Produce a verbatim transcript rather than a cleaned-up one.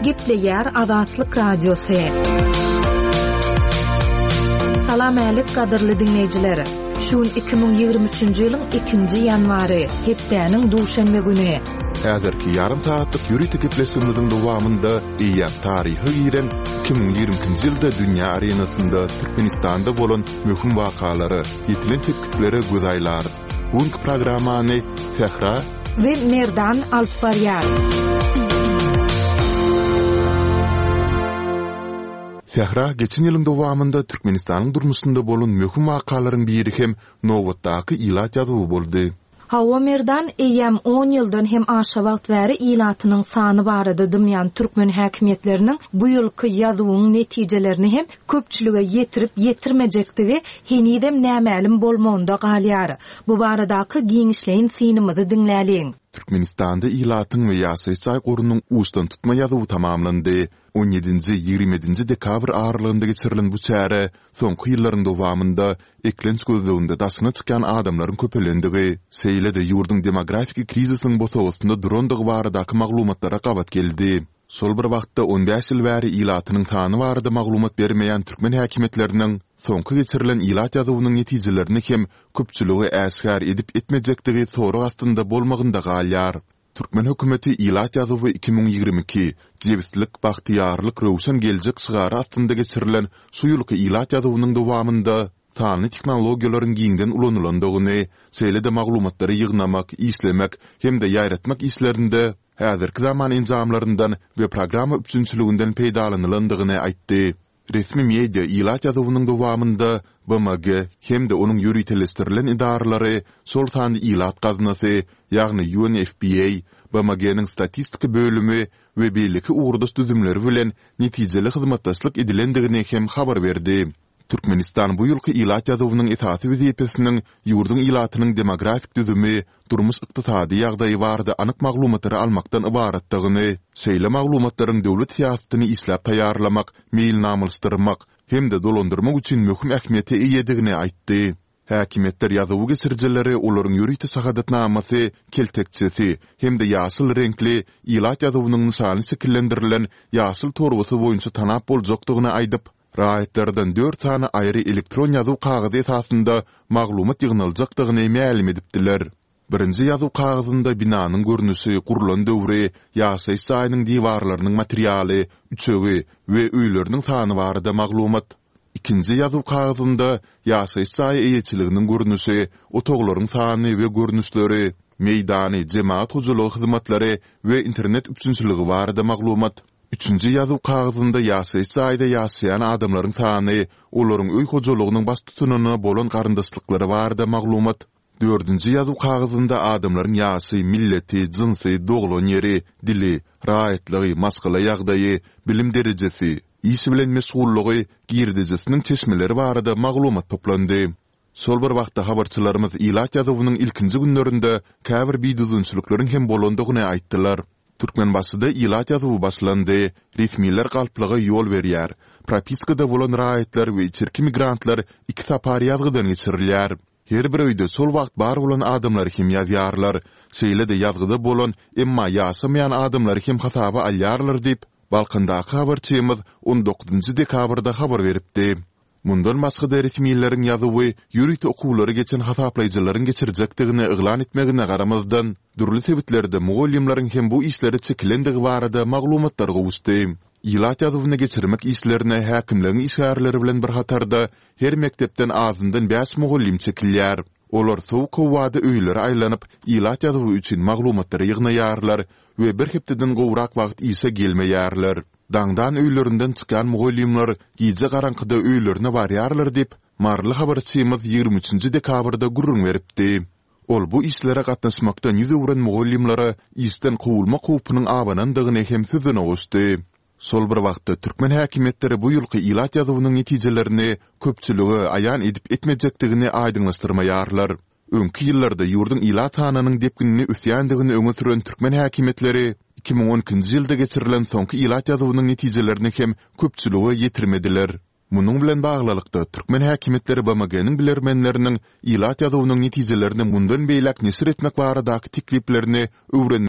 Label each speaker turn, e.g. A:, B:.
A: Gepleýär Azatlyk radiosu. Salam älik gadyrly dinleýijiler. Şuun iki bin ýigirme üçinji ýylyň ikinji ýanwary, hepdäniň duşanbe güni.
B: Häzirki yarım saatlyk ýürüýti gepleşigimiziň dowamynda eýär taryhy giren iki bin ýigirmenji ýylda dünýä arenasynda Türkmenistanda bolan möhüm wakalary, ýetilen tepkileri göz aýlar. Bu programmany Sehra
A: we Merdan alyp barýar.
B: Sehra geçen ýylyň dowamynda Türkmenistanyň durmuşynda bolan möhüm wakalaryň biri hem Nowatdaky ilat ýazywy boldy.
A: Hawa Merdan eýem on ýyldan hem aşa wagt bäri ilatynyň sany barada dymyan türkmen häkimetleriniň bu ýylky ýazywyň netijelerini hem köpçülüge ýetirip ýetirmejekdigi henidem nämälim bolmagynda galýar. Bu baradaky giňişleýin synymyzy dinläliň.
B: Türkmenistanda ilatyň we ýasaýçy gorunyň ustan tutma ýazywy tamamlandy. on ýedinji ýigrimedinji dekabr aralygynda geçirilen bu çäre soňky ýyllaryň dowamynda eklenç gözleginde dasyna çykan adamlaryň köpelendige, seýlede ýurdun demografik krizisiniň bosagasynda durandygy baradaky maglumatlara gabat geldi. Sol bir wagtda on beş ýyl bäri ilatynyň sany barada maglumat bermeýän türkmen häkimetläriniň soňky geçirilen ilat ýazywynyň netijelerini hem köpçüligi äsgär edip etmejektigi sorak astynda bolmagynda galýar. Türkmen hökümeti ilat ýazywy iki bin ýigirme iki jebislik, bagtyýarlyk, rowşan geljek çygary astynda geçirilen şu ýylky ilat ýazywynyň dowamynda sany teknologiýalaryň giňden ulanylandygyny, seýlede maglumatlary ýygnamak, islemek hem de ýaýratmak işlerinde häzirki zaman enjamlaryndan we programma üçinçiliginden peýdalanylandygyny aýtdy. Resmi media ilat ýazywynyň dowamynda B M G hem de onuň ýürüýtelestirilen idaralary sol sandy ilat gaznasy, ýagny U N F P A, B M G'niň statistika bölümi we beýleki ugrdaş düzümleri bilen netijeli hyzmatdaşlyk edilendigine hem habar berdi. Türkmenistan bu ýylky ilat ýazywynyň esasy wezipesiniň ýurdun ilatynyň demografik düzümi, durmuş ykdysady ýagdaýy barada anyk maglumatlary almakdan ibaratdygyny, şeýle maglumatlaryň döwlet siýasatyny islap taýýarlamak, meýilnamylaşdyrmak hem de dolandyrmak üçin möhüm ähmiýete eýedigini aýtdy. Häkimetler ýazywy geçirjileri olaryň ýürüýti sahadatnamasy, keltekçesi hem de ýasyl renkli ilat ýazywynyň nyşany şekillendirilen ýasyl torbasy boýunça tanap boljakdygyny aýdyp, raýatlardan dört tane aýry elektron ýazyw kagazy esasynda maglumat ýygnalyjakdygyny ma'lum edipdiler. Birinji ýazyw kagazynda binanyň görnüşi, gurulan döwri, ýaşaýy saýynyň diwarlarynyň materialy, üçegi we öýleriniň sany barada maglumat. İkinji ýazyw kagazynda ýaşaýy saýy eýetçiliginiň görnüşi, otoglaryň sany we görnüşleri, meýdany, jemaat hujulugy hyzmatlary we internet üçinçiligi barada maglumat. Üçüncü ýazyw kagazynda ýaşaýy saýda ýaşaýan adamlaryň sany, olaryň öý hojulugynyň baş tutunyna bolan garyndaşlyklary barada maglumat. Dördüncü ýazyw kagazynda adamlaryň ýaşy, milleti, jinsy, doglan ýeri, dili, raýatlygy, maskala ýagdaýy, bilim derejesi, iş bilen mesullygy, girdijesiniň çeşmeleri barada maglumat toplandy. Sol bir wagtda habarçylarymyz ilat ýazywynyň ilkinji günlerinde käbir biýdüzünçülikleriň hem bolandygyny aýtdylar. Türkmen basyda ilat ýazywy başlandy, resmiler galplygy ýol berýär. Propiskada bolan raýatlar we içerki migrantlar iki sapar ýazgydan geçirilýär. Her bir öýde sol wagt bar bolan adamlar hem ýazýarlar, şeýle de ýazgyda bolan emma ýaşamaýan adamlar hem hasaby alýarlar dip Balkandaky habarçymyz on dokuzunji dekabrda habar beripdi. Mundan başga resmiýetleriň ýazywy ýürüýti okuwlary geçen hasaplaýjylaryň geçirjekdigini eglan etmegine garamazdan durly sebetlerde mugallimlaryň hem bu işleri çekilendigi barada maglumatlar gowuşdy. Ilat ýazywyny geçirmek işlerine häkimleriň işgärleri bilen bir hatarda her mektepden azyndan beş mugallim çekilýär. Olar sowuk howada öýlere aýlanyp ilat ýazywy üçin maglumatlary ýygnaýarlar we bir hepdeden gowrak wagt ise gelmeýärler. Dangdan öýlerinden çykan mugallimler gije garankyda öýlerine barýarlar dip marly habarçymyz ýigirme üçinji dekabrda gurrun beripdi. Ol bu işlere gatnaşmakdan ýüze uran mugallimlere isten gowulma howpynyň abanandygyny hem sözüne goşdy. Sol bir wagtda türkmen häkimetleri bu ýylky ilat ýazywynyň netijelerini köpçüligi aýan edip etmejekdigini aýdynlaşdyrmaýarlar. Öňki ýyllarda ýurdun ilat hanynyň depkinini üsýändigini öňe süren türkmen häkimetleri iki bin on ikinji ýylda geçirilen soňky ilat ýazywynyň netijelerini hem köpçüligi ýetirmediler. Munyň bilen baglykda türkmen häkimetleri B M G'niň bilermenleriniň ilat ýazywynyň netijelerini mundan beýlek nesir etmek baradaky tekliplerini öwren